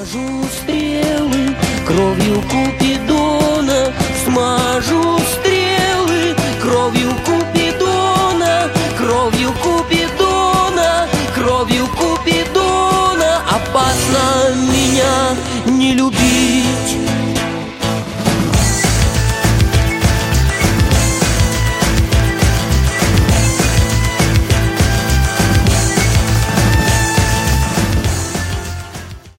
Смажу стрелы кровью Купидона, смажу стрелы кровью Купидона, кровью Купидона, кровью Купидона. Опасно меня не любить.